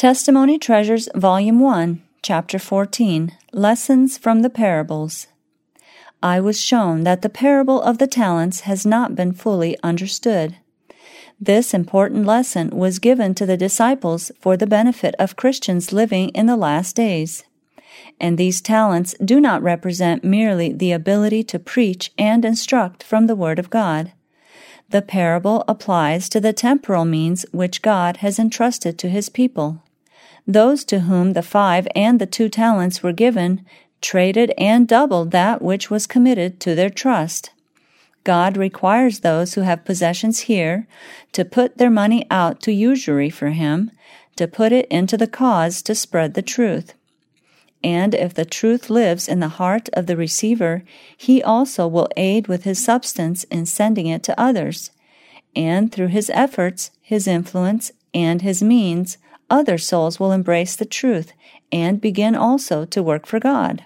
Testimony Treasures, Volume 1, Chapter 14, Lessons from the Parables. I was shown that the parable of the talents has not been fully understood. This important lesson was given to the disciples for the benefit of Christians living in the last days. And these talents do not represent merely the ability to preach and instruct from the Word of God. The parable applies to the temporal means which God has entrusted to His people. Those to whom the 5 and the 2 talents were given traded and doubled that which was committed to their trust. God requires those who have possessions here to put their money out to usury for Him, to put it into the cause to spread the truth. And if the truth lives in the heart of the receiver, he also will aid with his substance in sending it to others. And through his efforts, his influence, and his means, other souls will embrace the truth and begin also to work for God.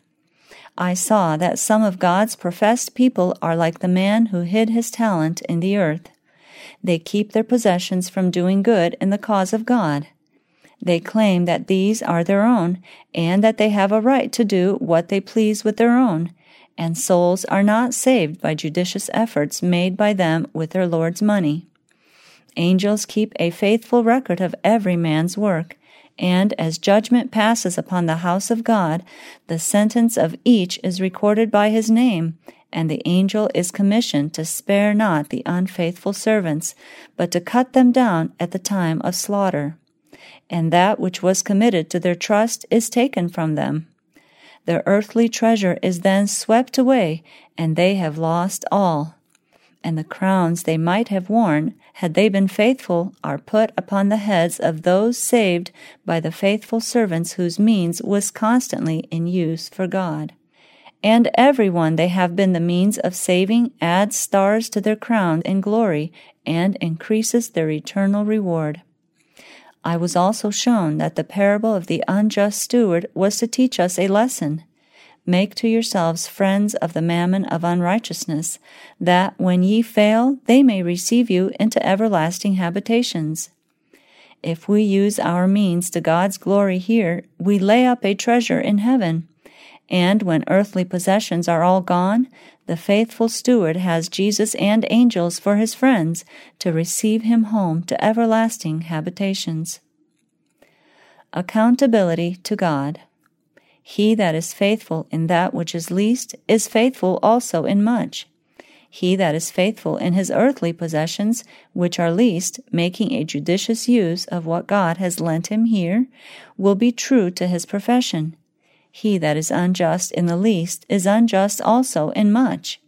I saw that some of God's professed people are like the man who hid his talent in the earth. They keep their possessions from doing good in the cause of God. They claim that these are their own, and that they have a right to do what they please with their own, and souls are not saved by judicious efforts made by them with their Lord's money. Angels keep a faithful record of every man's work, and as judgment passes upon the house of God, the sentence of each is recorded by his name, and the angel is commissioned to spare not the unfaithful servants, but to cut them down at the time of slaughter. And that which was committed to their trust is taken from them. Their earthly treasure is then swept away, and they have lost all. And the crowns they might have worn, had they been faithful, are put upon the heads of those saved by the faithful servants whose means was constantly in use for God. And everyone they have been the means of saving adds stars to their crown in glory, and increases their eternal reward. I was also shown that the parable of the unjust steward was to teach us a lesson. Make to yourselves friends of the mammon of unrighteousness, that when ye fail, they may receive you into everlasting habitations. If we use our means to God's glory here, we lay up a treasure in heaven. And when earthly possessions are all gone, the faithful steward has Jesus and angels for his friends to receive him home to everlasting habitations. Accountability to God. He that is faithful in that which is least is faithful also in much. He that is faithful in his earthly possessions, which are least, making a judicious use of what God has lent him here, will be true to his profession. He that is unjust in the least is unjust also in much.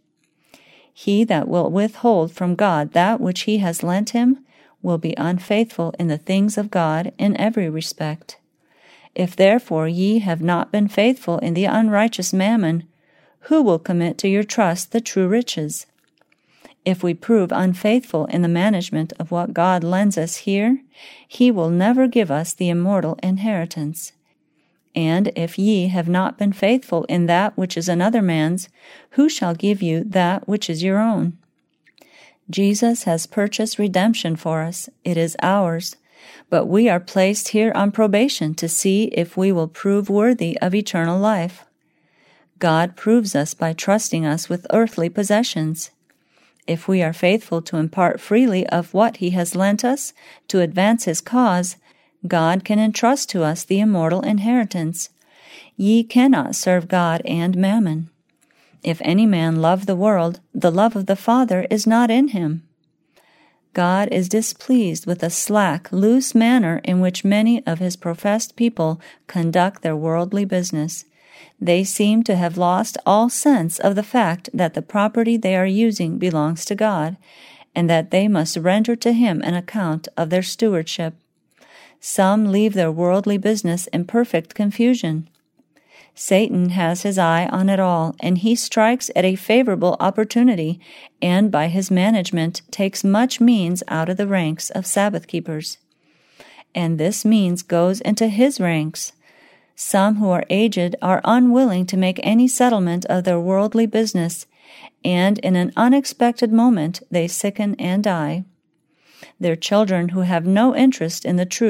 He that will withhold from God that which he has lent him will be unfaithful in the things of God in every respect. If therefore ye have not been faithful in the unrighteous mammon, who will commit to your trust the true riches? If we prove unfaithful in the management of what God lends us here, He will never give us the immortal inheritance. And if ye have not been faithful in that which is another man's, who shall give you that which is your own? Jesus has purchased redemption for us. It is ours. But we are placed here on probation to see if we will prove worthy of eternal life. God proves us by trusting us with earthly possessions. If we are faithful to impart freely of what He has lent us to advance His cause, God can entrust to us the immortal inheritance. Ye cannot serve God and mammon. If any man love the world, the love of the Father is not in him. God is displeased with the slack, loose manner in which many of His professed people conduct their worldly business. They seem to have lost all sense of the fact that the property they are using belongs to God, and that they must render to Him an account of their stewardship. Some leave their worldly business in perfect confusion. Satan has his eye on it all, and he strikes at a favorable opportunity, and by his management takes much means out of the ranks of Sabbath keepers. And this means goes into his ranks. Some who are aged are unwilling to make any settlement of their worldly business, and in an unexpected moment they sicken and die. Their children who have no interest in the truth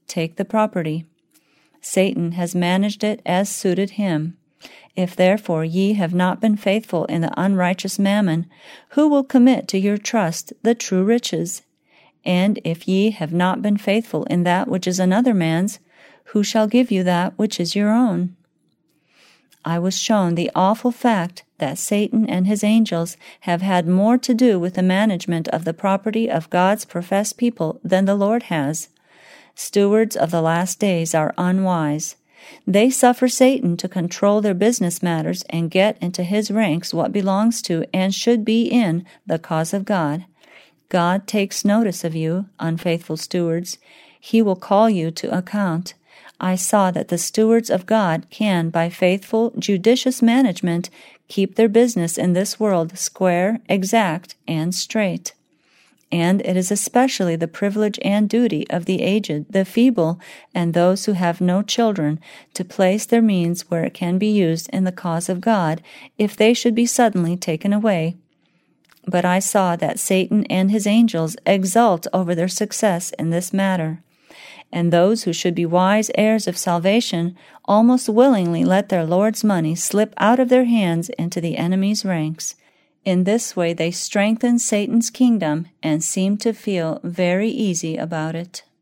take the property. Satan has managed it as suited him. If therefore ye have not been faithful in the unrighteous mammon, who will commit to your trust the true riches? And if ye have not been faithful in that which is another man's, who shall give you that which is your own? I was shown the awful fact that Satan and his angels have had more to do with the management of the property of God's professed people than the Lord has. Stewards of the last days are unwise. They suffer Satan to control their business matters and get into his ranks what belongs to and should be in the cause of God. God takes notice of you, unfaithful stewards. He will call you to account. I saw that the stewards of God can, by faithful, judicious management, keep their business in this world square, exact, and straight. And it is especially the privilege and duty of the aged, the feeble, and those who have no children to place their means where it can be used in the cause of God, if they should be suddenly taken away. But I saw that Satan and his angels exult over their success in this matter, and those who should be wise heirs of salvation almost willingly let their Lord's money slip out of their hands into the enemy's ranks. In this way they strengthen Satan's kingdom and seem to feel very easy about it.